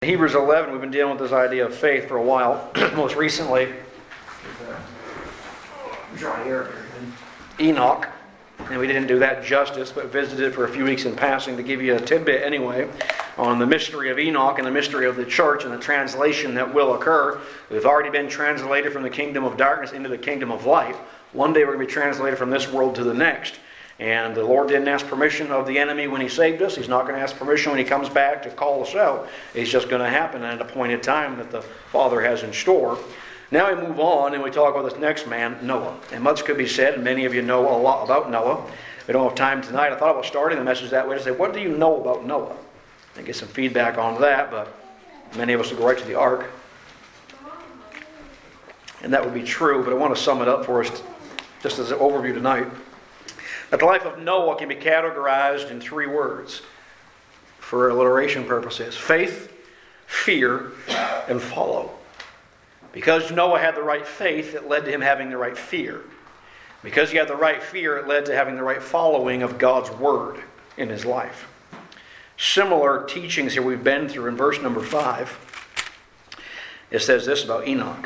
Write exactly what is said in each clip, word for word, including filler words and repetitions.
Hebrews eleven, we've been dealing with this idea of faith for a while. Most recently, dry air, Enoch, and we didn't do that justice, but visited it for a few weeks in passing to give you a tidbit anyway on the mystery of Enoch and the mystery of the church and the translation that will occur. We've already been translated from the kingdom of darkness into the kingdom of light. One day we're going to be translated from this world to the next. And the Lord didn't ask permission of the enemy when He saved us. He's not going to ask permission when He comes back to call us out. It's just going to happen at an appointed time that the Father has in store. Now we move on and we talk about this next man, Noah. And much could be said, and many of you know a lot about Noah. We don't have time tonight. I thought about starting the message that way to say, what do you know about Noah? And get some feedback on that, but many of us will go right to the ark. And that would be true, but I want to sum it up for us just as an overview tonight. That the life of Noah can be categorized in three words for alliteration purposes: faith, fear, and follow. Because Noah had the right faith, it led to him having the right fear. Because he had the right fear, it led to having the right following of God's word in his life. Similar teachings here we've been through in verse number five. It says this about Enoch.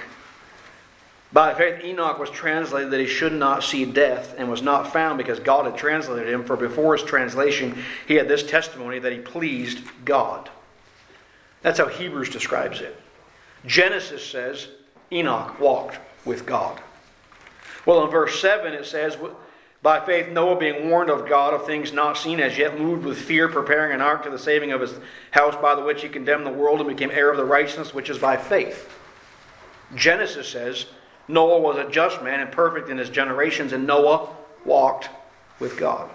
By faith, Enoch was translated that he should not see death, and was not found because God had translated him. For before his translation, he had this testimony that he pleased God. That's how Hebrews describes it. Genesis says Enoch walked with God. Well, in verse seven it says, by faith Noah, being warned of God of things not seen as yet, moved with fear, preparing an ark to the saving of his house, by the which he condemned the world and became heir of the righteousness which is by faith. Genesis says Noah was a just man and perfect in his generations, and Noah walked with God.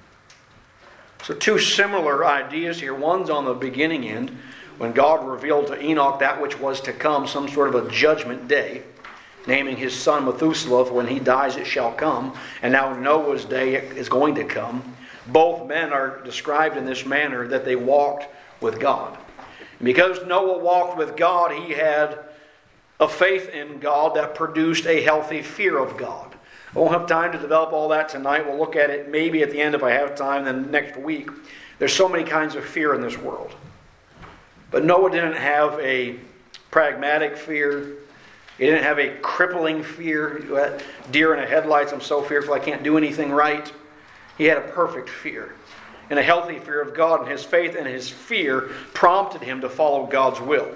So two similar ideas here. One's on the beginning end, when God revealed to Enoch that which was to come, some sort of a judgment day, naming his son Methuselah, for when he dies it shall come. And now Noah's day is going to come. Both men are described in this manner, that they walked with God. And because Noah walked with God, he had a faith in God that produced a healthy fear of God. I won't have time to develop all that tonight. We'll look at it maybe at the end if I have time, then next week. There's so many kinds of fear in this world. But Noah didn't have a pragmatic fear. He didn't have a crippling fear. Deer in the headlights, I'm so fearful I can't do anything right. He had a perfect fear and a healthy fear of God. And his faith and his fear prompted him to follow God's will.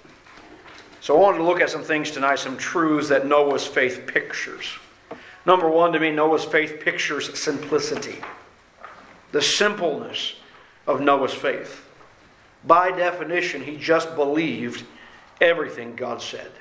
So I wanted to look at some things tonight, some truths that Noah's faith pictures. Number one, to me, Noah's faith pictures simplicity. The simpleness of Noah's faith. By definition, he just believed everything God said.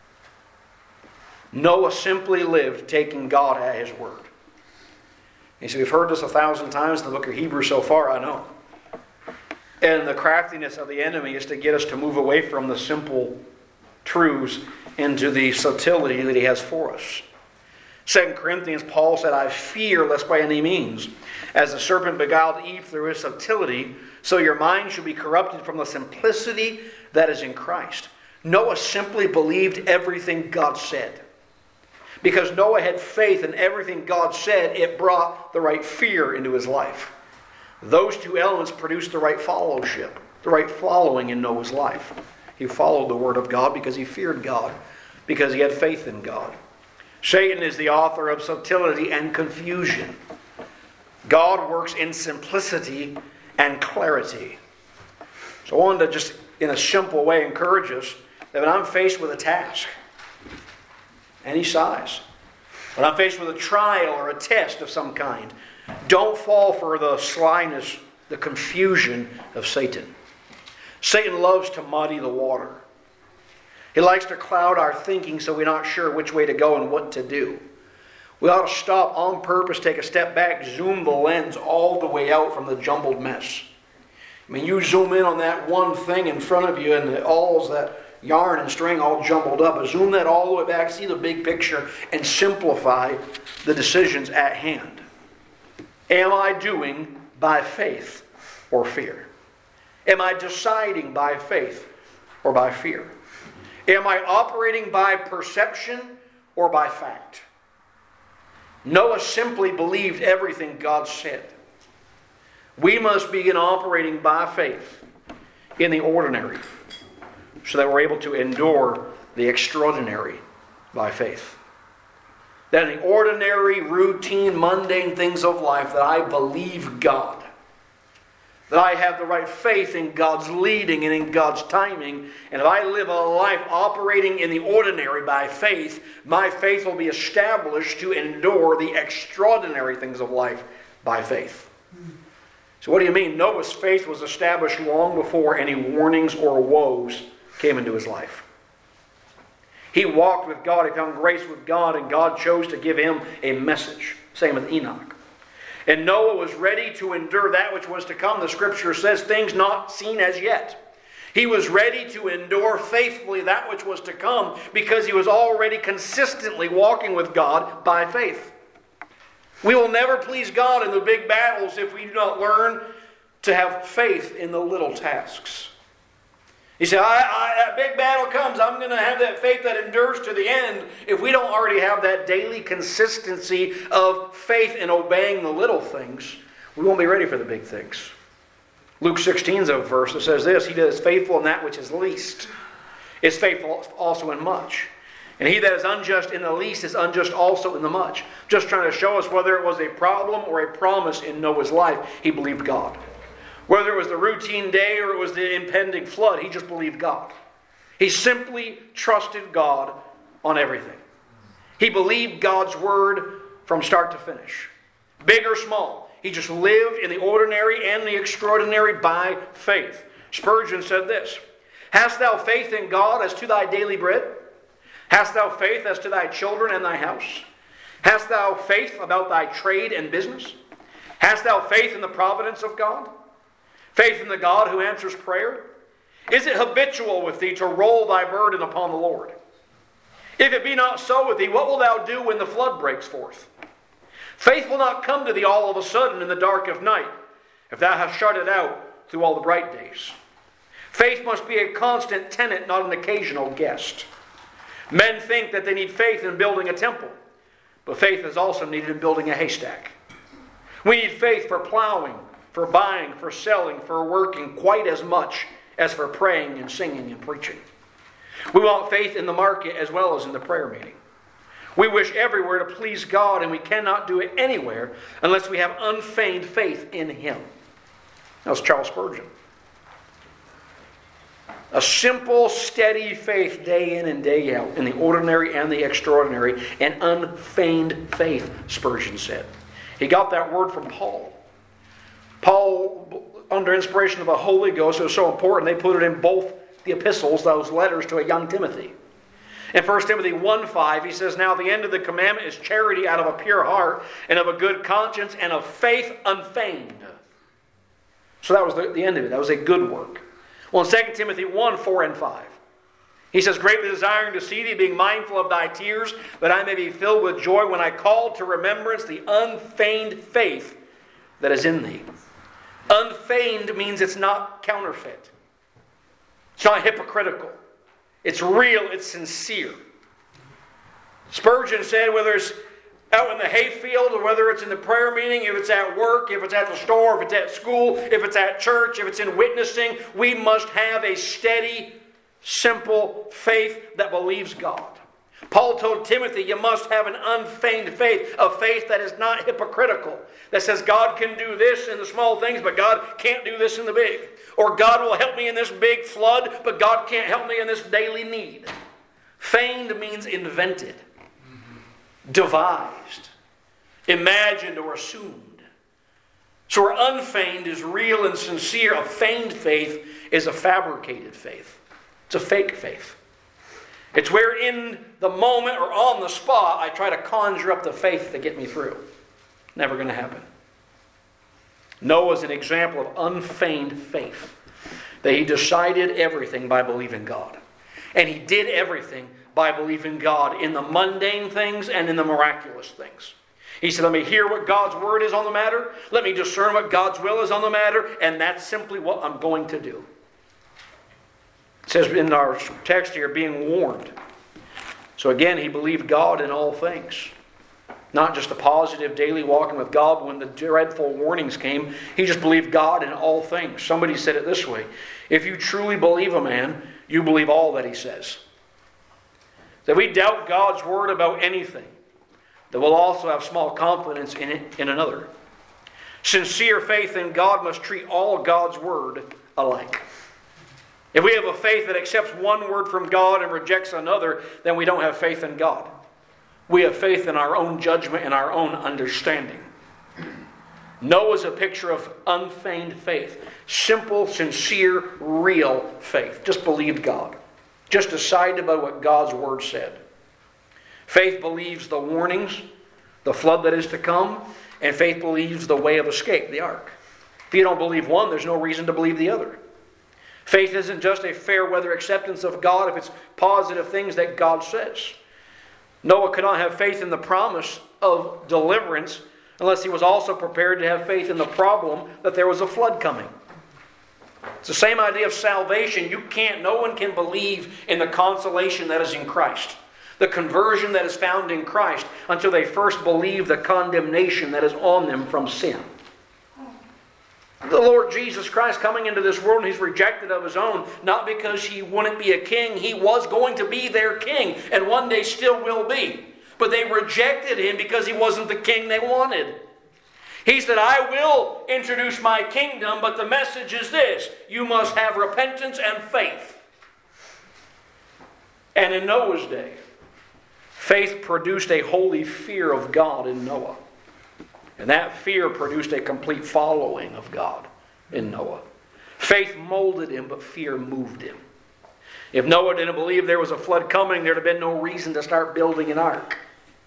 Noah simply lived taking God at His word. You see, we've heard this a thousand times in the book of Hebrews so far, I know. And the craftiness of the enemy is to get us to move away from the simple truths into the subtlety that he has for us. Second Corinthians, Paul said, I fear lest by any means, as the serpent beguiled Eve through his subtlety, so your mind should be corrupted from the simplicity that is in Christ. Noah simply believed everything God said. Because Noah had faith in everything God said, it brought the right fear into his life. Those two elements produced the right fellowship, the right following in Noah's life. He followed the word of God because he feared God, because he had faith in God. Satan is the author of subtlety and confusion. God works in simplicity and clarity. So I wanted to just, in a simple way, encourage us that when I'm faced with a task, any size, when I'm faced with a trial or a test of some kind, don't fall for the slyness, the confusion of Satan. Satan loves to muddy the water. He likes to cloud our thinking so we're not sure which way to go and what to do. We ought to stop on purpose, take a step back, zoom the lens all the way out from the jumbled mess. I mean, you zoom in on that one thing in front of you and it all's that yarn and string all jumbled up. But zoom that all the way back, see the big picture, and simplify the decisions at hand. Am I doing by faith or fear? Am I deciding by faith or by fear? Am I operating by perception or by fact? Noah simply believed everything God said. We must begin operating by faith in the ordinary. so that we're able to endure the extraordinary by faith. That in the ordinary, routine, mundane things of life, that I believe God. That I have the right faith in God's leading and in God's timing. And if I live a life operating in the ordinary by faith, my faith will be established to endure the extraordinary things of life by faith. So what do you mean? Noah's faith was established long before any warnings or woes came into his life. He walked with God, he found grace with God, and God chose to give him a message. Same with Enoch. And Noah was ready to endure that which was to come. The Scripture says things not seen as yet. He was ready to endure faithfully that which was to come because he was already consistently walking with God by faith. We will never please God in the big battles if we do not learn to have faith in the little tasks. He said, I, I, that big battle comes, I'm going to have that faith that endures to the end. If we don't already have that daily consistency of faith in obeying the little things, we won't be ready for the big things. Luke sixteen is a verse that says this, he that is faithful in that which is least is faithful also in much. And he that is unjust in the least is unjust also in the much. Just trying to show us whether it was a problem or a promise in Noah's life, he believed God. Whether it was the routine day or it was the impending flood, he just believed God. He simply trusted God on everything. He believed God's word from start to finish. Big or small. He just lived in the ordinary and the extraordinary by faith. Spurgeon said this, Hast thou faith in God as to thy daily bread? Hast thou faith as to thy children and thy house? Hast thou faith about thy trade and business? Hast thou faith in the providence of God? Faith in the God who answers prayer? Is it habitual with thee to roll thy burden upon the Lord? If it be not so with thee, what wilt thou do when the flood breaks forth? Faith will not come to thee all of a sudden in the dark of night, if thou hast shut it out through all the bright days. Faith must be a constant tenant, not an occasional guest. Men think that they need faith in building a temple, but faith is also needed in building a haystack. We need faith for plowing, for buying, for selling, for working quite as much as for praying and singing and preaching. We want faith in the market as well as in the prayer meeting. We wish everywhere to please God, and we cannot do it anywhere unless we have unfeigned faith in Him. That was Charles Spurgeon. A simple, steady faith day in and day out in the ordinary and the extraordinary, and unfeigned faith, Spurgeon said. He got that word from Paul. Paul, under inspiration of the Holy Ghost, it was so important, they put it in both the epistles, those letters to a young Timothy. In First Timothy one five, he says, Now the end of the commandment is charity out of a pure heart, and of a good conscience, and of faith unfeigned. So that was the, the end of it. That was a good work. Well, in Second Timothy one four and five, he says, Greatly desiring to see thee, being mindful of thy tears, that I may be filled with joy when I call to remembrance the unfeigned faith that is in thee. Unfeigned means it's not counterfeit. It's not hypocritical. It's real, it's sincere. Spurgeon said whether it's out in the hayfield or whether it's in the prayer meeting, if it's at work, if it's at the store, if it's at school, if it's at church, if it's in witnessing, we must have a steady, simple faith that believes God. Paul told Timothy, you must have an unfeigned faith, a faith that is not hypocritical, that says God can do this in the small things, but God can't do this in the big. Or God will help me in this big flood, but God can't help me in this daily need. Feigned means invented, devised, imagined, or assumed. So where unfeigned is real and sincere, a feigned faith is a fabricated faith. It's a fake faith. It's where in the moment or on the spot I try to conjure up the faith to get me through. Never going to happen. Noah's an example of unfeigned faith. That he decided everything by believing God. And he did everything by believing God in the mundane things and in the miraculous things. He said, let me hear what God's word is on the matter. Let me discern what God's will is on the matter. And that's simply what I'm going to do. It says in our text here, being warned. So again, he believed God in all things. Not just a positive daily walking with God, but when the dreadful warnings came, he just believed God in all things. Somebody said it this way, if you truly believe a man, you believe all that he says. That we doubt God's word about anything, that we'll also have small confidence in it in another. Sincere faith in God must treat all God's word alike. If we have a faith that accepts one word from God and rejects another, then we don't have faith in God. We have faith in our own judgment and our own understanding. Noah's a picture of unfeigned faith. Simple, sincere, real faith. Just believed God. Just decided by what God's word said. Faith believes the warnings, the flood that is to come, and faith believes the way of escape, the ark. If you don't believe one, there's no reason to believe the other. Faith isn't just a fair weather acceptance of God if it's positive things that God says. Noah could not have faith in the promise of deliverance unless he was also prepared to have faith in the problem that there was a flood coming. It's the same idea of salvation. You can't, no one can believe in the consolation that is in Christ, the conversion that is found in Christ, until they first believe the condemnation that is on them from sin. The Lord Jesus Christ coming into this world, He's rejected of His own, not because He wouldn't be a king. He was going to be their king, and one day still will be. But they rejected Him because He wasn't the king they wanted. He said, I will introduce my kingdom, but the message is this: you must have repentance and faith. And in Noah's day, faith produced a holy fear of God in Noah. And that fear produced a complete following of God in Noah. Faith molded him, but fear moved him. If Noah didn't believe there was a flood coming, there'd have been no reason to start building an ark.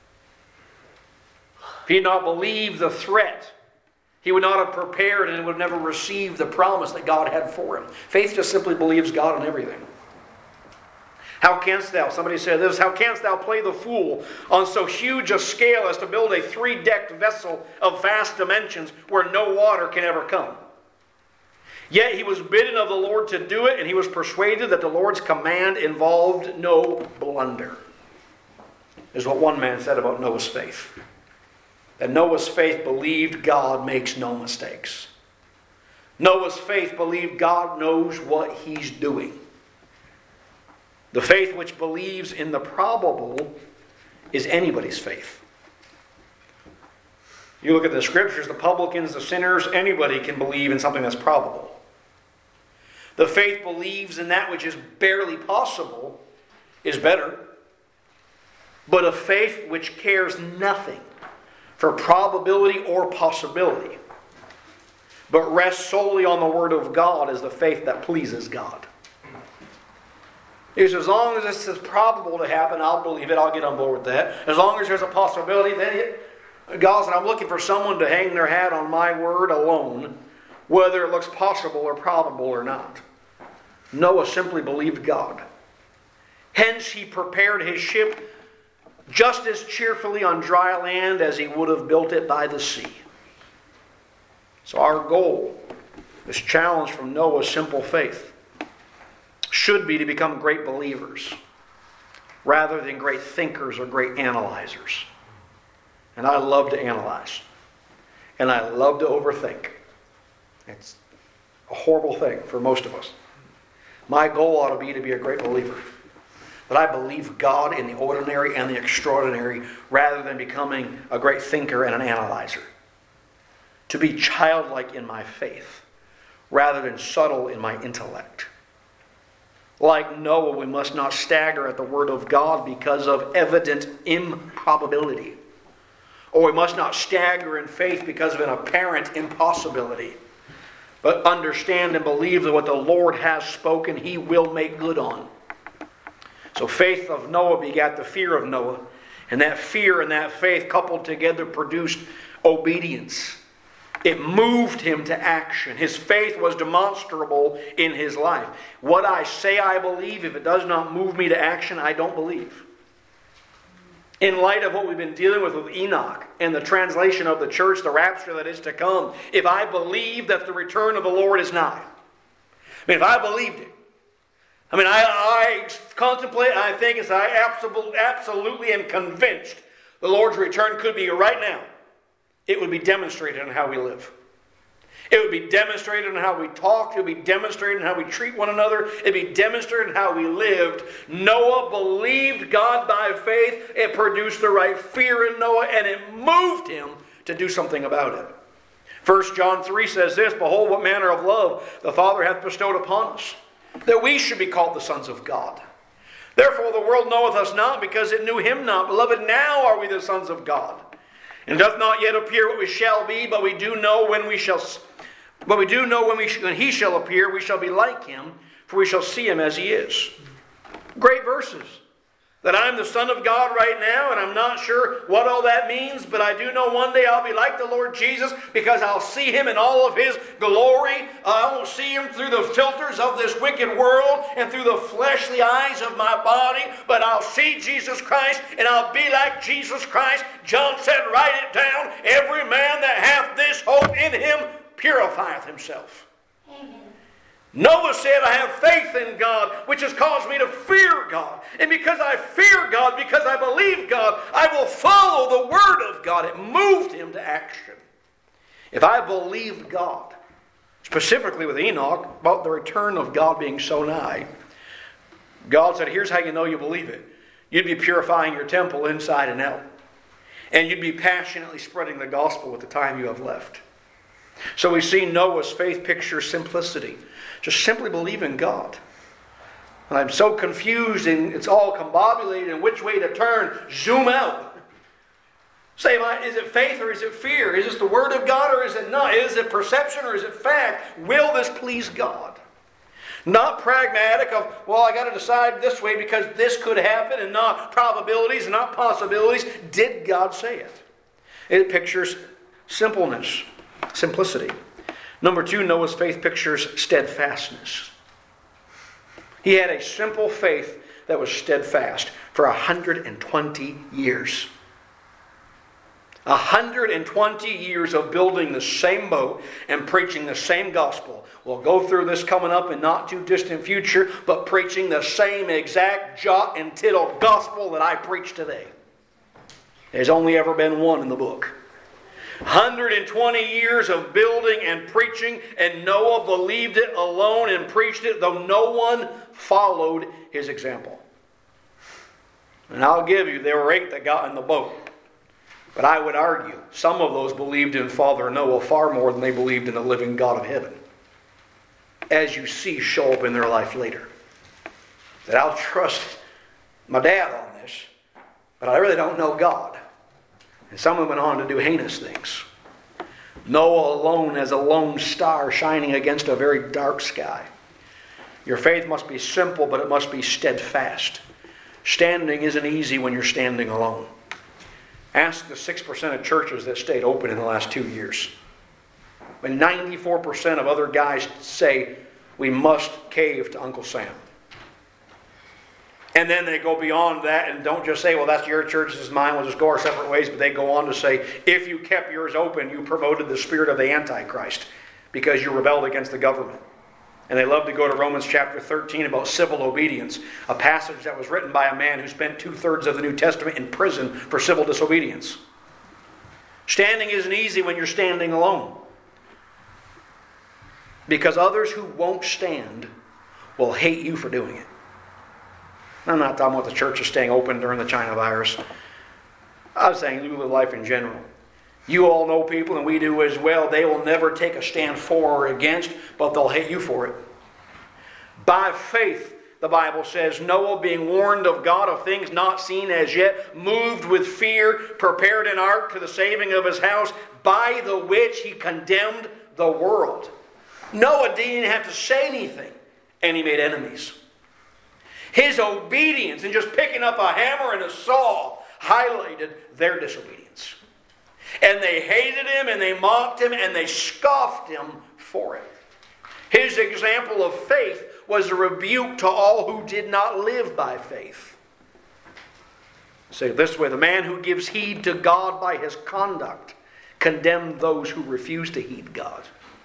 If he had not believed the threat, he would not have prepared and would have never received the promise that God had for him. Faith just simply believes God in everything. How canst thou, somebody said this, how canst thou play the fool on so huge a scale as to build a three-decked vessel of vast dimensions where no water can ever come? Yet he was bidden of the Lord to do it, and he was persuaded that the Lord's command involved no blunder. Is what one man said about Noah's faith. That Noah's faith believed God makes no mistakes. Noah's faith believed God knows what He's doing. The faith which believes in the probable is anybody's faith. You look at the scriptures, the publicans, the sinners, anybody can believe in something that's probable. The faith believes in that which is barely possible is better. But a faith which cares nothing for probability or possibility, but rests solely on the Word of God, is the faith that pleases God. He says, as long as this is probable to happen, I'll believe it. I'll get on board with that. As long as there's a possibility, then it, God said, I'm looking for someone to hang their hat on my word alone, whether it looks possible or probable or not. Noah simply believed God. Hence, he prepared his ship just as cheerfully on dry land as he would have built it by the sea. So our goal, this challenge from Noah's simple faith, should be to become great believers rather than great thinkers or great analyzers. And I love to analyze. And I love to overthink. It's a horrible thing for most of us. My goal ought to be to be a great believer. That I believe God in the ordinary and the extraordinary rather than becoming a great thinker and an analyzer. To be childlike in my faith rather than subtle in my intellect. Like Noah, we must not stagger at the word of God because of evident improbability. Or we must not stagger in faith because of an apparent impossibility. But understand and believe that what the Lord has spoken, He will make good on. So faith of Noah begat the fear of Noah. And that fear and that faith coupled together produced obedience. It moved him to action. His faith was demonstrable in his life. What I say I believe, if it does not move me to action, I don't believe. In light of what we've been dealing with with Enoch and the translation of the church, the rapture that is to come, if I believe that the return of the Lord is nigh, I mean, if I believed it, I mean, I, I contemplate, I think, as I absolutely, absolutely am convinced the Lord's return could be right now. It would be demonstrated in how we live. It would be demonstrated in how we talked. It would be demonstrated in how we treat one another. It would be demonstrated in how we lived. Noah believed God by faith. It produced the right fear in Noah, and it moved him to do something about it. First John three says this, "Behold, what manner of love the Father hath bestowed upon us, that we should be called the sons of God. Therefore the world knoweth us not, because it knew him not. Beloved, now are we the sons of God. And it doth not yet appear what we shall be, but we do know when we shall but we do know when we when he shall appear, we shall be like him, for we shall see him as he is." Great verses. That I'm the Son of God right now, and I'm not sure what all that means, but I do know one day I'll be like the Lord Jesus, because I'll see him in all of his glory. I won't see him through the filters of this wicked world and through the fleshly eyes of my body, but I'll see Jesus Christ, and I'll be like Jesus Christ. John said, write it down, "Every man that hath this hope in him purifieth himself." Amen. Noah said, "I have faith in God, which has caused me to fear God. And because I fear God, because I believe God, I will follow the word of God." It moved him to action. If I believed God, specifically with Enoch, about the return of God being so nigh, God said, here's how you know you believe it. You'd be purifying your temple inside and out. And you'd be passionately spreading the gospel with the time you have left. So we see Noah's faith picture simplicity. Just simply believe in God. And I'm so confused and it's all combobulated in which way to turn. Zoom out. Say, is it faith or is it fear? Is this the word of God or is it not? Is it perception or is it fact? Will this please God? Not pragmatic of, well, I got to decide this way because this could happen, and not probabilities and not possibilities. Did God say it? It pictures simpleness, simplicity. Number two, Noah's faith pictures steadfastness. He had a simple faith that was steadfast for one hundred twenty years. one hundred twenty years of building the same boat and preaching the same gospel. We'll go through this coming up in not too distant future, but preaching the same exact jot and tittle gospel that I preach today. There's only ever been one in the book. one hundred twenty years of building and preaching, and Noah believed it alone and preached it, though no one followed his example. And I'll give you, there were eight that got in the boat. But I would argue, some of those believed in Father Noah far more than they believed in the living God of heaven. As you see show up in their life later. That I'll trust my dad on this, but I really don't know God. And some of them went on to do heinous things. Noah alone as a lone star shining against a very dark sky. Your faith must be simple, but it must be steadfast. Standing isn't easy when you're standing alone. Ask the six percent of churches that stayed open in the last two years. When ninety-four percent of other guys say, we must cave to Uncle Sam. And then they go beyond that and don't just say, well, that's your church, this is mine, we'll just go our separate ways. But they go on to say, if you kept yours open, you promoted the spirit of the Antichrist because you rebelled against the government. And they love to go to Romans chapter thirteen about civil obedience, a passage that was written by a man who spent two-thirds of the New Testament in prison for civil disobedience. Standing isn't easy when you're standing alone. Because others who won't stand will hate you for doing it. I'm not talking about the churches staying open during the China virus. I was saying you live life in general. You all know people, and we do as well. They will never take a stand for or against, but they'll hate you for it. By faith, the Bible says, Noah, being warned of God of things not seen as yet, moved with fear, prepared an ark to the saving of his house, by the which he condemned the world. Noah didn't have to say anything, and he made enemies. His obedience in just picking up a hammer and a saw highlighted their disobedience. And they hated him, and they mocked him, and they scoffed him for it. His example of faith was a rebuke to all who did not live by faith. Say it this way, the man who gives heed to God by his conduct condemned those who refuse to heed God.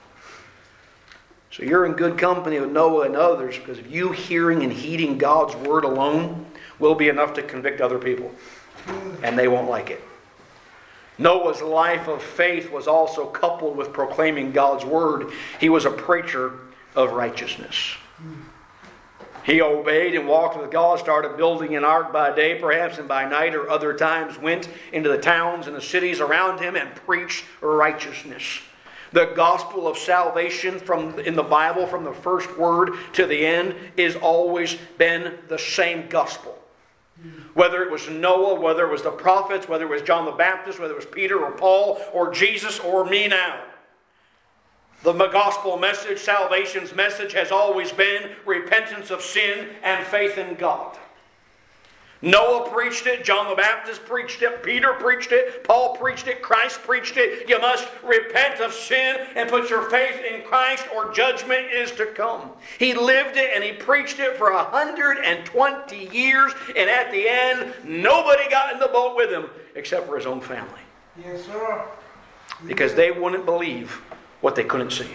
So you're in good company with Noah and others, because if you hearing and heeding God's word alone will be enough to convict other people. And they won't like it. Noah's life of faith was also coupled with proclaiming God's word. He was a preacher of righteousness. He obeyed and walked with God, started building an ark by day, perhaps, and by night or other times went into the towns and the cities around him and preached righteousness. The gospel of salvation from in the Bible, from the first word to the end, is always been the same gospel. Whether it was Noah, whether it was the prophets, whether it was John the Baptist, whether it was Peter or Paul or Jesus or me now. The gospel message, salvation's message, has always been repentance of sin and faith in God. Noah preached it, John the Baptist preached it, Peter preached it, Paul preached it, Christ preached it. You must repent of sin and put your faith in Christ or judgment is to come. He lived it and he preached it for one hundred twenty years, and at the end, nobody got in the boat with him except for his own family. Yes, sir. Because they wouldn't believe what they couldn't see.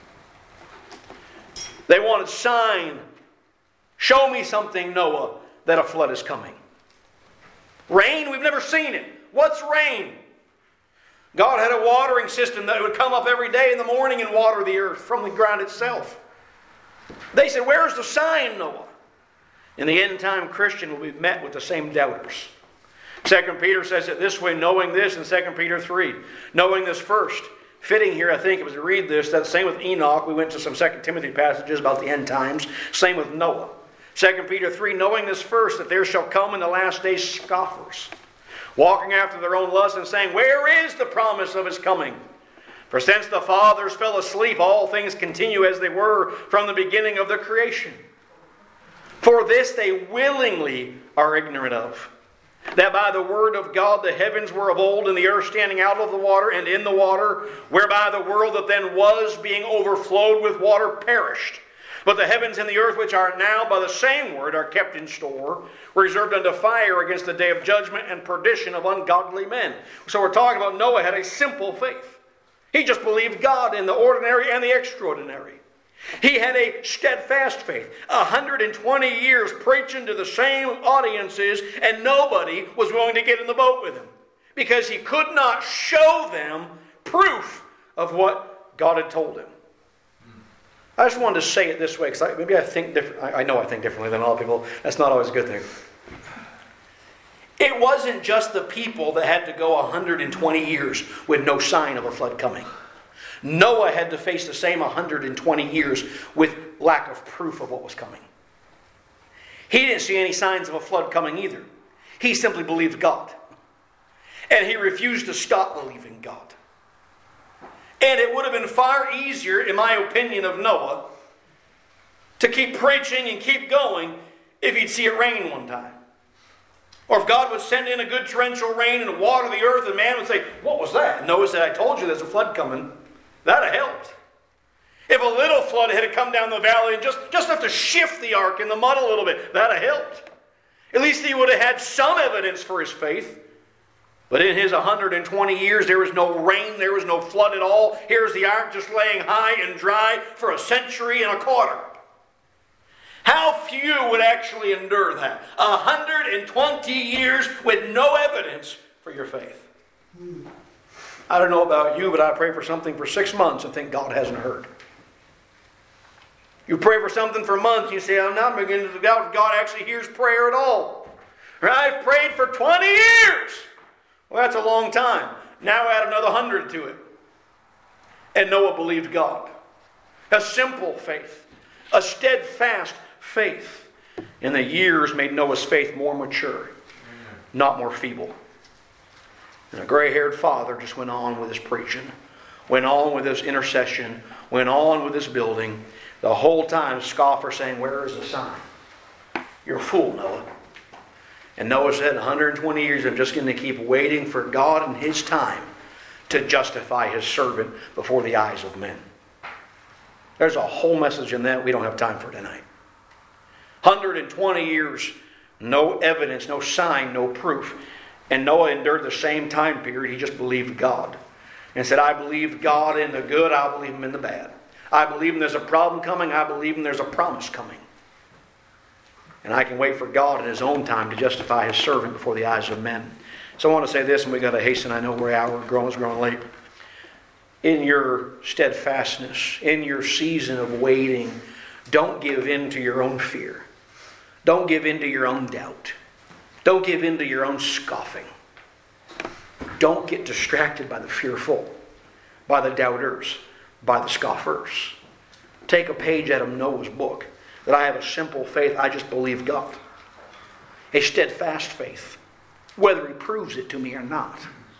They wanted sign. Show me something, Noah, that a flood is coming. Rain? We've never seen it. What's rain? God had a watering system that would come up every day in the morning and water the earth from the ground itself. They said, where's the sign, Noah? In the end time, Christian will be met with the same doubters. Second Peter says it this way, knowing this in Second Peter three. Knowing this first. Fitting here, I think, as we read this, that same with Enoch. We went to some Second Timothy passages about the end times. Same with Noah. Second Peter three, knowing this first, that there shall come in the last days scoffers, walking after their own lusts and saying, where is the promise of his coming? For since the fathers fell asleep, all things continue as they were from the beginning of the creation. For this they willingly are ignorant of, that by the word of God the heavens were of old, and the earth standing out of the water and in the water, whereby the world that then was, being overflowed with water, perished. But the heavens and the earth, which are now by the same word, are kept in store, reserved unto fire against the day of judgment and perdition of ungodly men. So we're talking about Noah had a simple faith. He just believed God in the ordinary and the extraordinary. He had a steadfast faith. one hundred twenty years preaching to the same audiences, and nobody was willing to get in the boat with him because he could not show them proof of what God had told him. I just wanted to say it this way because maybe I think different. I, I know I think differently than a lot of people. That's not always a good thing. It wasn't just the people that had to go one hundred twenty years with no sign of a flood coming. Noah had to face the same one hundred twenty years with lack of proof of what was coming. He didn't see any signs of a flood coming either. He simply believed God. And he refused to stop believing God. And it would have been far easier, in my opinion, of Noah to keep preaching and keep going if he'd see it rain one time. Or if God would send in a good torrential rain and water the earth, and man would say, what was that? And Noah said, I told you there's a flood coming. That'd have helped. If a little flood had come down the valley and just, just enough to shift the ark in the mud a little bit, that'd have helped. At least he would have had some evidence for his faith. But in his one hundred twenty years, there was no rain, there was no flood at all. Here's the ark just laying high and dry for a century and a quarter. How few would actually endure that? one hundred twenty years with no evidence for your faith. I don't know about you, but I pray for something for six months and think God hasn't heard. You pray for something for months, you say, I'm not beginning to doubt God actually hears prayer at all. Or I've prayed for twenty years. Well, that's a long time. Now add another hundred to it. And Noah believed God. A simple faith. A steadfast faith. And the years made Noah's faith more mature, not more feeble. And a gray-haired father just went on with his preaching, went on with his intercession, went on with his building. The whole time, scoffers saying, where is the sign? You're a fool, Noah. And Noah said, one hundred twenty years, I'm just going to keep waiting for God in His time to justify His servant before the eyes of men. There's a whole message in that we don't have time for tonight. one hundred twenty years, no evidence, no sign, no proof. And Noah endured the same time period. He just believed God. And said, I believe God in the good, I believe Him in the bad. I believe Him there's a problem coming, I believe Him there's a promise coming. And I can wait for God in His own time to justify His servant before the eyes of men. So I want to say this, and we've got to hasten. I know we're hour growing, it's growing late. In your steadfastness, in your season of waiting, don't give in to your own fear. Don't give in to your own doubt. Don't give in to your own scoffing. Don't get distracted by the fearful, by the doubters, by the scoffers. Take a page out of Noah's book. That I have a simple faith, I just believe God. A steadfast faith, whether He proves it to me or not.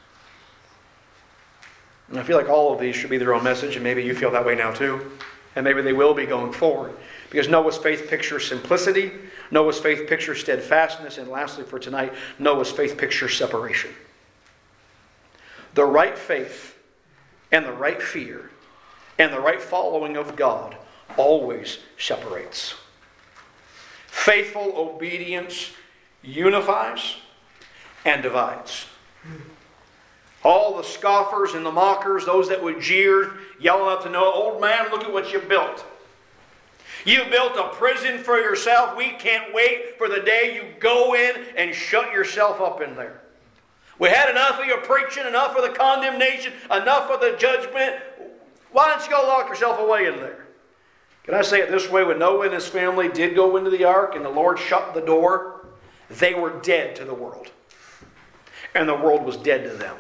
And I feel like all of these should be their own message, and maybe you feel that way now too. And maybe they will be going forward. Because Noah's faith pictures simplicity, Noah's faith pictures steadfastness, and lastly for tonight, Noah's faith pictures separation. The right faith and the right fear and the right following of God always separates. Faithful obedience unifies and divides. All the scoffers and the mockers, those that would jeer, yelling out to Noah, "Old man, look at what you built. You built a prison for yourself. We can't wait for the day you go in and shut yourself up in there. We had enough of your preaching, enough of the condemnation, enough of the judgment. Why don't you go lock yourself away in there?" Can I say it this way? When Noah and his family did go into the ark and the Lord shut the door, they were dead to the world. And the world was dead to them.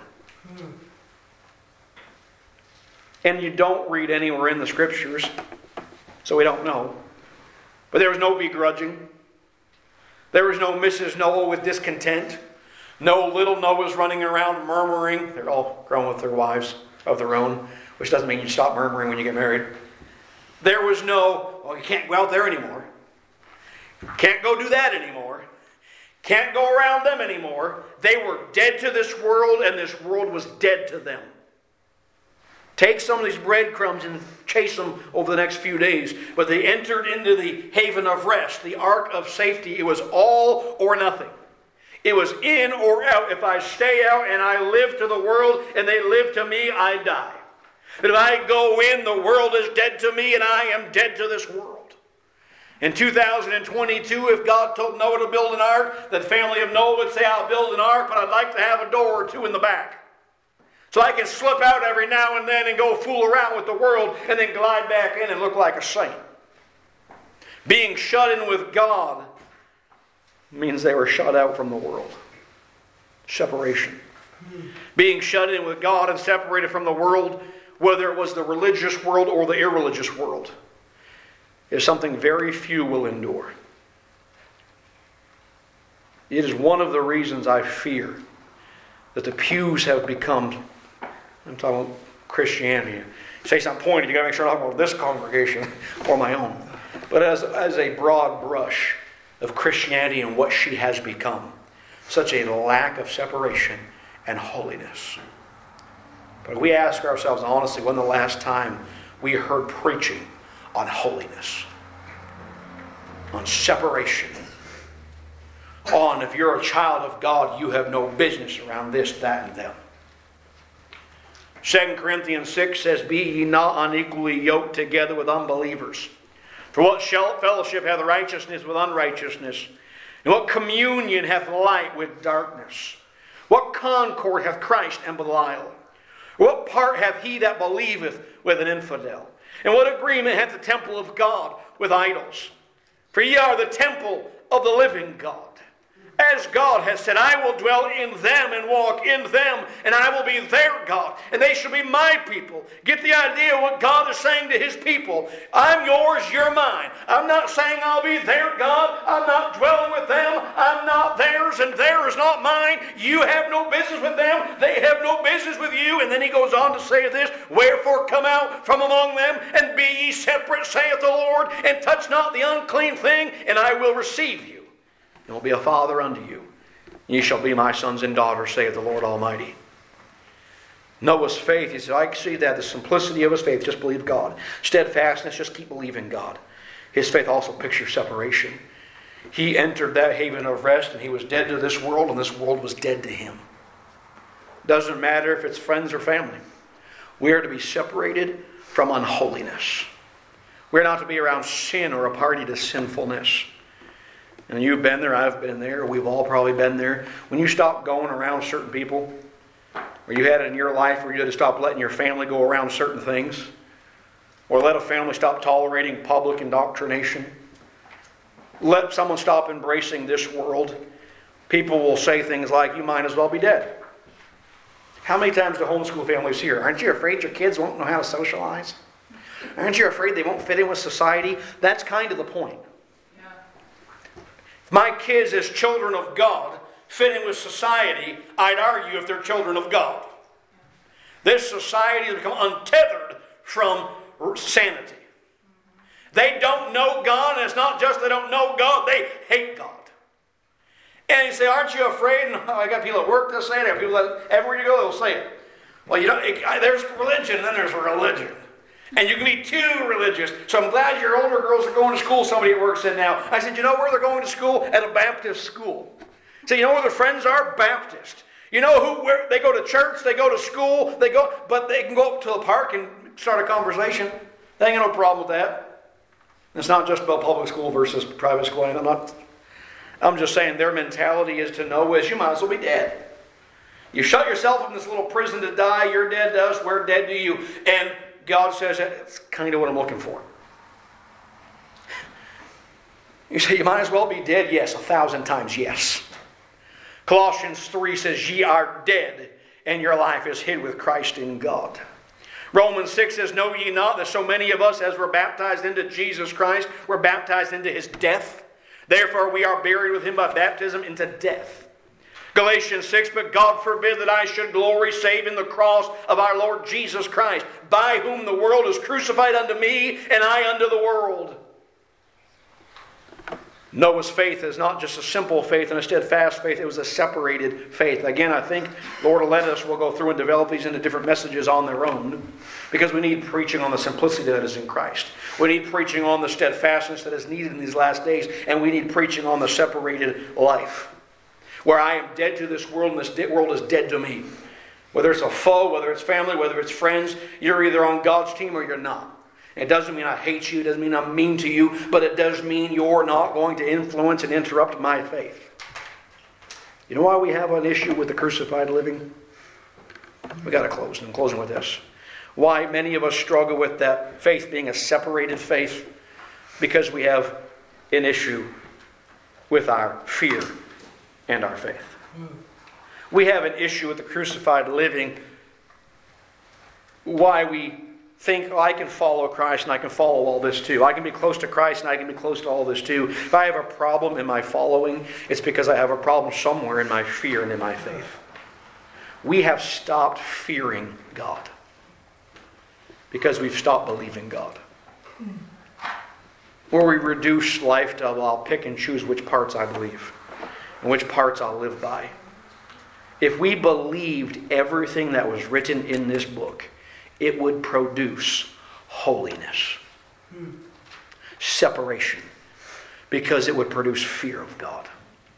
And you don't read anywhere in the Scriptures, so we don't know. But there was no begrudging. There was no Missus Noah with discontent. No little Noahs running around murmuring. They're all grown with their wives of their own, which doesn't mean you stop murmuring when you get married. There was no, well, you can't go out there anymore. Can't go do that anymore. Can't go around them anymore. They were dead to this world, and this world was dead to them. Take some of these breadcrumbs and chase them over the next few days. But they entered into the haven of rest, the ark of safety. It was all or nothing. It was in or out. If I stay out and I live to the world and they live to me, I die. But if I go in, the world is dead to me and I am dead to this world. In two thousand twenty-two, if God told Noah to build an ark, the family of Noah would say, "I'll build an ark, but I'd like to have a door or two in the back. So I can slip out every now and then and go fool around with the world and then glide back in and look like a saint." Being shut in with God means they were shut out from the world. Separation. Being shut in with God and separated from the world, whether it was the religious world or the irreligious world, is something very few will endure. It is one of the reasons I fear that the pews have become, I'm talking about Christianity. Say something pointed, you got to make sure I'm talking about this congregation or my own. But as, as a broad brush of Christianity and what she has become, such a lack of separation and holiness. But we ask ourselves honestly, when the last time we heard preaching on holiness, on separation, on if you're a child of God, you have no business around this, that, and them. Second Corinthians six says, "Be ye not unequally yoked together with unbelievers. For what fellowship hath righteousness with unrighteousness? And what communion hath light with darkness? What concord hath Christ and Belial? What part hath he that believeth with an infidel? And what agreement hath the temple of God with idols? For ye are the temple of the living God. As God has said, I will dwell in them and walk in them, and I will be their God, and they shall be my people." Get the idea of what God is saying to His people. I'm yours, you're mine. I'm not saying I'll be their God. I'm not dwelling with them. I'm not theirs, and theirs not mine. You have no business with them. They have no business with you. And then he goes on to say this, "Wherefore come out from among them, and be ye separate, saith the Lord, and touch not the unclean thing, and I will receive you. And will be a father unto you. Ye shall be my sons and daughters, saith the Lord Almighty." Noah's faith, he said, I see that, the simplicity of his faith, just believe God. Steadfastness, just keep believing God. His faith also pictures separation. He entered that haven of rest, and he was dead to this world, and this world was dead to him. Doesn't matter if it's friends or family. We are to be separated from unholiness. We're not to be around sin or a party to sinfulness. And you've been there, I've been there, we've all probably been there. When you stop going around certain people, or you had it in your life where you had to stop letting your family go around certain things, or let a family stop tolerating public indoctrination, let someone stop embracing this world, people will say things like, you might as well be dead. How many times do homeschool families hear, aren't you afraid your kids won't know how to socialize? Aren't you afraid they won't fit in with society? That's kind of the point. If my kids as children of God fit in with society, I'd argue if they're children of God. This society has become untethered from sanity. They don't know God, and it's not just they don't know God, they hate God. And you say, aren't you afraid? And I got people at work that say it. I got people that everywhere you go, they'll say it. Well, you know, it, there's religion, and then there's religion. And you can be too religious. So I'm glad your older girls are going to school. Somebody works in now. I said, you know where they're going to school? At a Baptist school. So you know where their friends are? Baptist. You know who? Where they go to church, they go to school, they go, but they can go up to the park and start a conversation. They ain't got no problem with that. It's not just about public school versus private school. I'm not. I'm just saying their mentality is to know is you might as well be dead. You shut yourself in this little prison to die. You're dead to us. We're dead to you. And God says that's kind of what I'm looking for. You say you might as well be dead? Yes, a thousand times yes. Colossians three says ye are dead and your life is hid with Christ in God. Romans six says, know ye not that so many of us as were baptized into Jesus Christ were baptized into his death? Therefore we are buried with him by baptism into death. Galatians six, but God forbid that I should glory save in the cross of our Lord Jesus Christ, by whom the world is crucified unto me, and I unto the world. Noah's faith is not just a simple faith and a steadfast faith, it was a separated faith. Again, I think, Lord will let us, we'll go through and develop these into different messages on their own, because we need preaching on the simplicity that is in Christ. We need preaching on the steadfastness that is needed in these last days, and we need preaching on the separated life, where I am dead to this world and this world is dead to me. Whether it's a foe, whether it's family, whether it's friends, you're either on God's team or you're not. It doesn't mean I hate you, it doesn't mean I'm mean to you, but it does mean you're not going to influence and interrupt my faith. You know why we have an issue with the crucified living? We got to close. I'm closing with this. Why many of us struggle with that faith being a separated faith? Because we have an issue with our fear and our faith. We have an issue with the crucified living. Why we think, oh, I can follow Christ and I can follow all this too. I can be close to Christ and I can be close to all this too. If I have a problem in my following, it's because I have a problem somewhere in my fear and in my faith. We have stopped fearing God because we've stopped believing God. Or we reduce life to, well, I'll pick and choose which parts I believe and which parts I'll live by. If we believed everything that was written in this book, it would produce holiness, separation, because it would produce fear of God.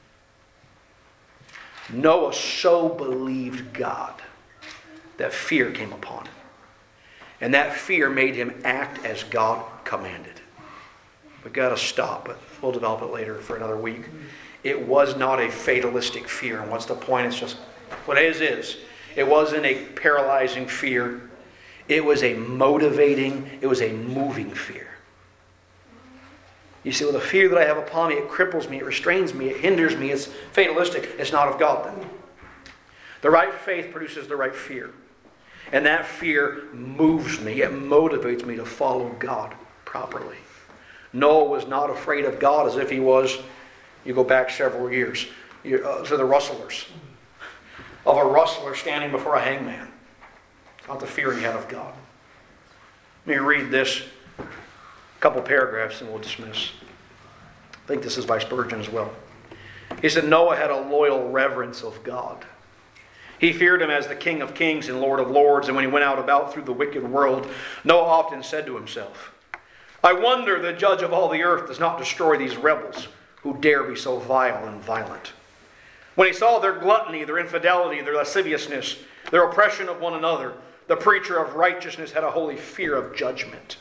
Noah so believed God that fear came upon him. And that fear made him act as God commanded. We've got to stop, but we'll develop it later for another week. It was not a fatalistic fear. And what's the point? It's just what it is is. It wasn't a paralyzing fear. It was a motivating, it was a moving fear. You see, well, the fear that I have upon me, it cripples me, it restrains me, it hinders me, it's fatalistic. It's not of God then. The right faith produces the right fear. And that fear moves me, it motivates me to follow God properly. Noah was not afraid of God as if he was, you go back several years, you, uh, to the rustlers, of a rustler standing before a hangman. Not the fear he had of God. Let me read this couple paragraphs and we'll dismiss. I think this is by Spurgeon as well. He said, Noah had a loyal reverence of God. He feared him as the King of Kings and Lord of Lords, and when he went out about through the wicked world, Noah often said to himself, I wonder the judge of all the earth does not destroy these rebels who dare be so vile and violent. When he saw their gluttony, their infidelity, their lasciviousness, their oppression of one another, the preacher of righteousness had a holy fear of judgment.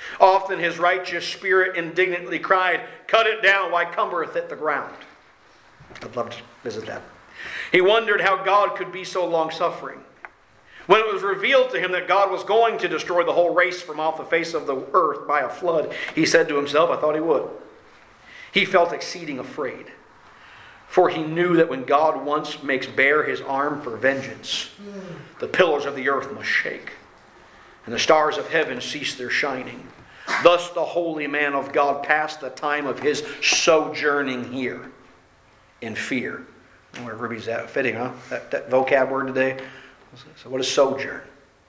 Often his righteous spirit indignantly cried, "Cut it down, why cumbereth it the ground?" I'd love to visit that. He wondered how God could be so long-suffering. When it was revealed to him that God was going to destroy the whole race from off the face of the earth by a flood, he said to himself, I thought he would. He felt exceeding afraid, for he knew that when God once makes bare his arm for vengeance, the pillars of the earth must shake, and the stars of heaven cease their shining. Thus the holy man of God passed the time of his sojourning here in fear. Where Ruby's at, fitting, huh? That, that vocab word today. So what is sojourn?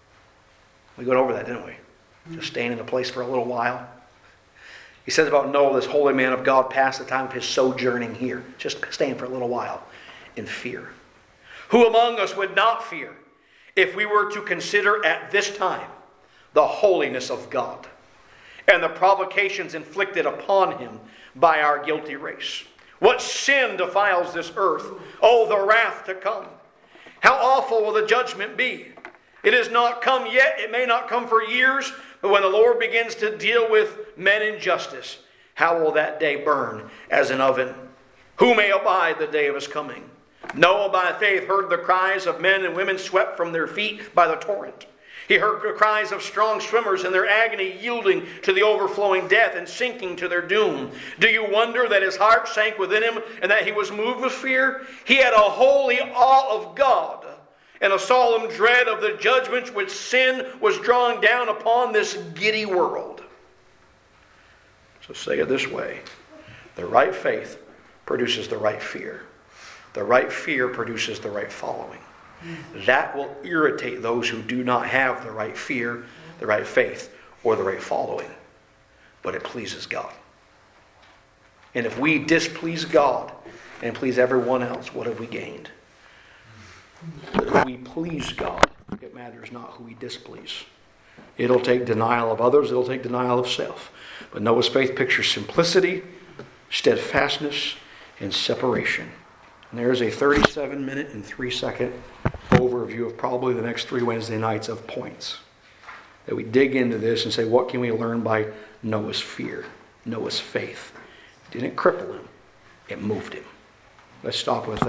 We went over that, didn't we? Just staying in a place for a little while. He says about Noah, this holy man of God passed the time of his sojourning here. Just staying for a little while in fear. Who among us would not fear if we were to consider at this time the holiness of God and the provocations inflicted upon him by our guilty race? What sin defiles this earth? Oh, the wrath to come. How awful will the judgment be? It has not come yet. It may not come for years. But when the Lord begins to deal with men in justice, how will that day burn as an oven? Who may abide the day of his coming? Noah by faith heard the cries of men and women swept from their feet by the torrent. He heard the cries of strong swimmers in their agony yielding to the overflowing death and sinking to their doom. Do you wonder that his heart sank within him and that he was moved with fear? He had a holy awe of God and a solemn dread of the judgments which sin was drawing down upon this giddy world. So say it this way. The right faith produces the right fear. The right fear produces the right following. That will irritate those who do not have the right fear, the right faith, or the right following. But it pleases God. And if we displease God and please everyone else, what have we gained? But if we please God, it matters not who we displease. It'll take denial of others, it'll take denial of self. But Noah's faith pictures simplicity, steadfastness, and separation. And there's a thirty-seven minute and three second overview of probably the next three Wednesday nights of points. That we dig into this and say, what can we learn by Noah's fear, Noah's faith? It didn't cripple him, it moved him. Let's stop with that.